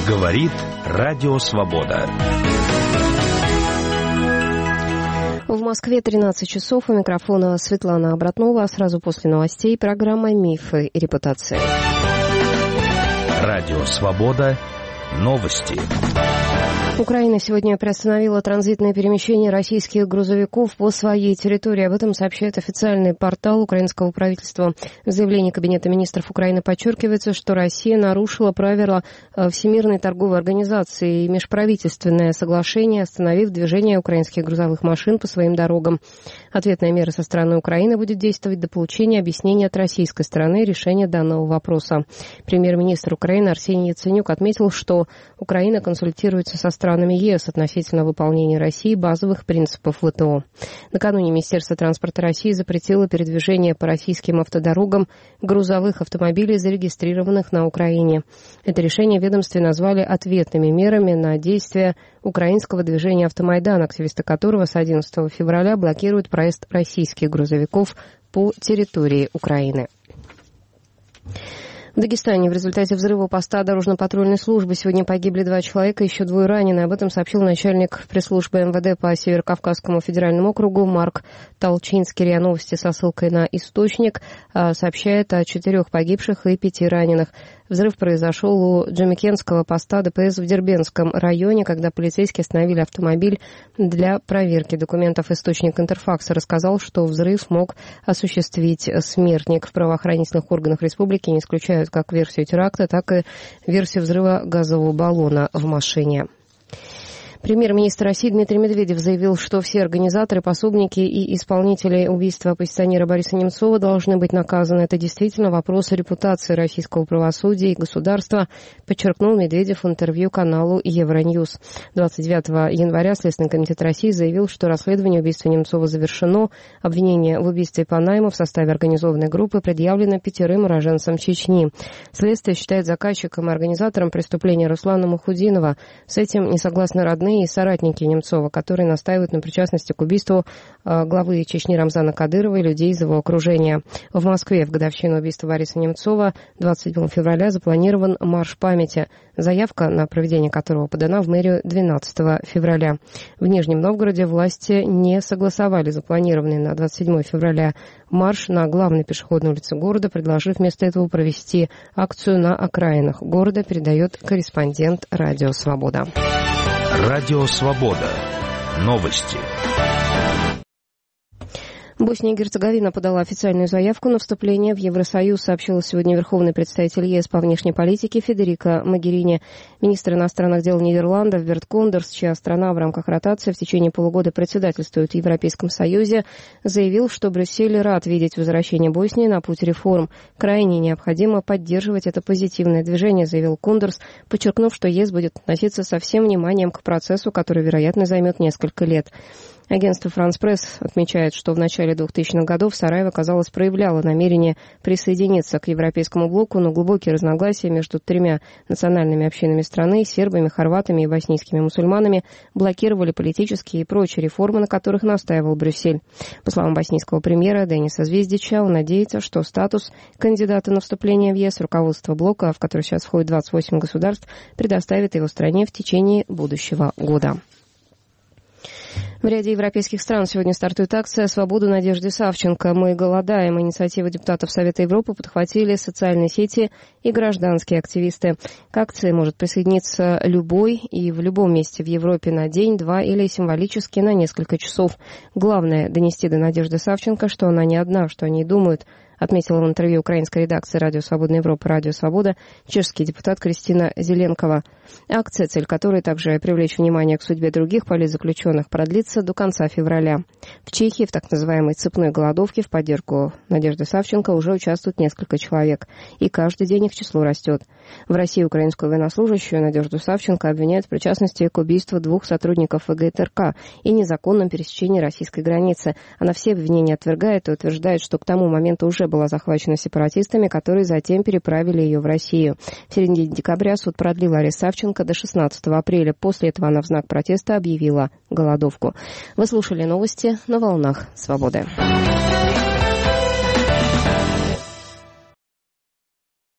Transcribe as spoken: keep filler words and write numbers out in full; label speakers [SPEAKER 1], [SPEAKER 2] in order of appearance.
[SPEAKER 1] Говорит Радио Свобода.
[SPEAKER 2] В Москве тринадцать часов. У микрофона Светлана Обратнова. Сразу после новостей программа «Мифы и репутации».
[SPEAKER 1] Радио Свобода. Новости.
[SPEAKER 2] Украина сегодня приостановила транзитное перемещение российских грузовиков по своей территории. Об этом сообщает официальный портал украинского правительства. В заявлении Кабинета министров Украины подчеркивается, что Россия нарушила правила Всемирной торговой организации и межправительственное соглашение, остановив движение украинских грузовых машин по своим дорогам. Ответная мера со стороны Украины будет действовать до получения объяснения от российской стороны решения данного вопроса. Премьер-министр Украины Арсений Яценюк отметил, что Украина консультируется со странами ЕС относительно выполнения России базовых принципов ВТО. Накануне Министерство транспорта России запретило передвижение по российским автодорогам грузовых автомобилей, зарегистрированных на Украине. Это решение в ведомстве назвали ответными мерами на действия украинского движения «Автомайдан», активисты которого с одиннадцатого февраля блокируют проезд российских грузовиков по территории Украины. В Дагестане в результате взрыва поста дорожно-патрульной службы сегодня погибли два человека, еще двое ранены. Об этом сообщил начальник пресс-службы эм вэ дэ по Северокавказскому федеральному округу Марк Толчинский. РИА Новости со ссылкой на источник сообщает о четырех погибших и пяти раненых. Взрыв произошел у Джамикенского поста дэ пэ эс в Дербентском районе, когда полицейские остановили автомобиль для проверки документов. Источник Интерфакса рассказал, что взрыв мог осуществить смертник. В правоохранительных органах республики не исключают как версию теракта, так и версию взрыва газового баллона в машине. Премьер-министр России Дмитрий Медведев заявил, что все организаторы, пособники и исполнители убийства оппозиционера Бориса Немцова должны быть наказаны. Это действительно вопрос репутации российского правосудия и государства, подчеркнул Медведев в интервью каналу Евроньюз. двадцать девятого января Следственный комитет России заявил, что расследование убийства Немцова завершено. Обвинение в убийстве по найму в составе организованной группы предъявлено пятерым уроженцам Чечни. Следствие считает заказчиком и организатором преступления Руслана Мухудинова. С этим не согласны родные и соратники Немцова, которые настаивают на причастности к убийству э, главы Чечни Рамзана Кадырова и людей из его окружения. В Москве в годовщину убийства Бориса Немцова двадцать седьмого февраля запланирован марш памяти, заявка на проведение которого подана в мэрию двенадцатого февраля. В Нижнем Новгороде власти не согласовали запланированный на двадцать седьмого февраля марш на главной пешеходной улице города, предложив вместо этого провести акцию на окраинах города, передает корреспондент «Радио Свобода».
[SPEAKER 1] Радио Свобода. Новости.
[SPEAKER 2] Босния и Герцеговина подала официальную заявку на вступление в Евросоюз, сообщила сегодня верховный представитель ЕС по внешней политике Федерика Могерини. Министр иностранных дел Нидерландов Берт Кондерс, чья страна в рамках ротации в течение полугода председательствует в Европейском Союзе, заявил, что Брюссель рад видеть возвращение Боснии на путь реформ. Крайне необходимо поддерживать это позитивное движение, заявил Кондерс, подчеркнув, что ЕС будет относиться со всем вниманием к процессу, который, вероятно, займет несколько лет. Агентство «Франс Пресс» отмечает, что в начале двухтысячных годов Сараево, казалось, проявляло намерение присоединиться к европейскому блоку, но глубокие разногласия между тремя национальными общинами страны, сербами, хорватами и боснийскими мусульманами, блокировали политические и прочие реформы, на которых настаивал Брюссель. По словам боснийского премьера Дениса Звездича, он надеется, что статус кандидата на вступление в ЕС руководство блока, в который сейчас входит двадцать восемь государств, предоставит его стране в течение будущего года. В ряде европейских стран сегодня стартует акция «Свободу Надежды Савченко. Мы голодаем». Инициативу депутатов Совета Европы подхватили социальные сети и гражданские активисты. К акции может присоединиться любой и в любом месте в Европе на день, два или символически на несколько часов. Главное – донести до Надежды Савченко, что она не одна, что о ней думают, отметила в интервью украинской редакции «Радио Свободная Европа» «Радио Свобода» чешский депутат Кристина Зеленкова. Акция, цель которой также привлечь внимание к судьбе других политзаключенных, продлится до конца февраля. В Чехии в так называемой цепной голодовке в поддержку Надежды Савченко уже участвуют несколько человек, и каждый день их число растет. В России украинскую военнослужащую Надежду Савченко обвиняют в причастности к убийству двух сотрудников вэ гэ тэ эр ка и незаконном пересечении российской границы. Она все обвинения отвергает и утверждает, что к тому моменту уже была захвачена сепаратистами, которые затем переправили ее в Россию. В середине декабря суд продлил арест Савченко до шестнадцатого апреля. После этого она в знак протеста объявила голодовку. Вы слушали новости на волнах Свободы.